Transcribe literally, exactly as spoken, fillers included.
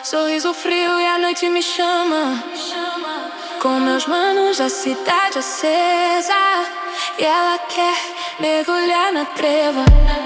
Sorriso frio e a noite me chama. Com meus manos, a cidade acesa, e ela quer mergulhar na treva.